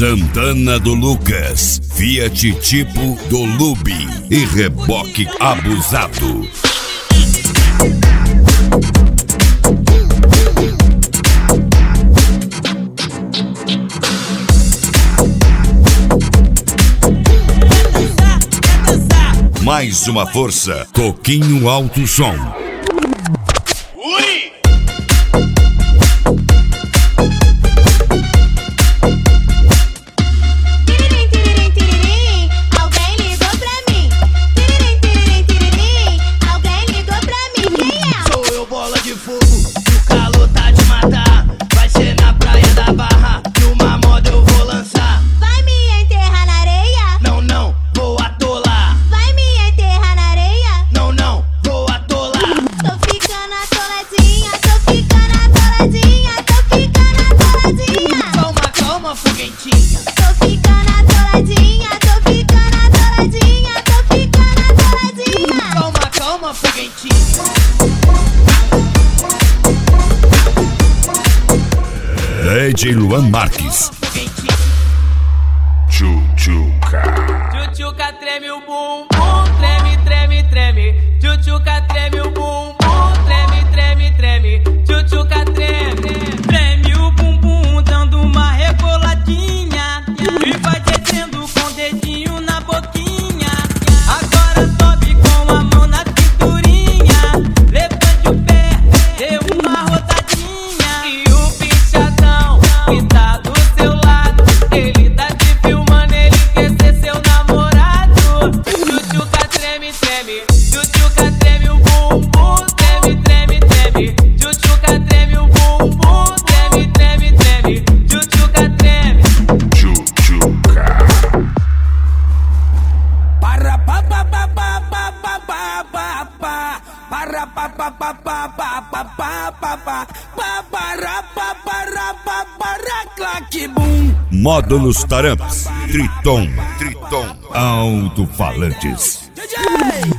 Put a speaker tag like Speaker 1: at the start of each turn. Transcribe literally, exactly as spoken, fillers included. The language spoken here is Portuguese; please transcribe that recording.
Speaker 1: Santana do Lucas, Fiat Tipo do Lubi e reboque abusado. Mais uma força, Coquinho Alto Som.
Speaker 2: Ui!
Speaker 3: Tô ficando atoladinha, tô ficando atoladinha, tô ficando atoladinha.
Speaker 2: Calma, calma, foguentinha.
Speaker 1: D J Luan Marques.
Speaker 4: Tchutchuca.
Speaker 5: Tchutchuca treme o bumbum, treme, treme, treme. Tchutchuca treme o bumbum, treme, treme, treme. Tchutchuca treme, treme o bumbum, dando uma reboladinha e vai descendo com o dedinho na boquinha. Agora sobe com a mão na cinturinha, levante o pé, dê uma rodadinha. E o bichadão que tá do seu lado, ele tá te filmando, ele quer ser seu namorado. Tchutchuca treme, treme, tchutchuca treme o bumbum, treme, treme, treme. Tchutchuca treme o bumbum, treme, treme, treme. Tchutchuca treme.
Speaker 4: Tchutchuca.
Speaker 6: Para pa pa pa pa pa pa pa pa pa. Para pa pa pa pa pa pa pa pa pa. Pa para pa para pa para claque bum.
Speaker 1: Módulos Taramps, Triton, Triton, alto-falantes.
Speaker 6: D J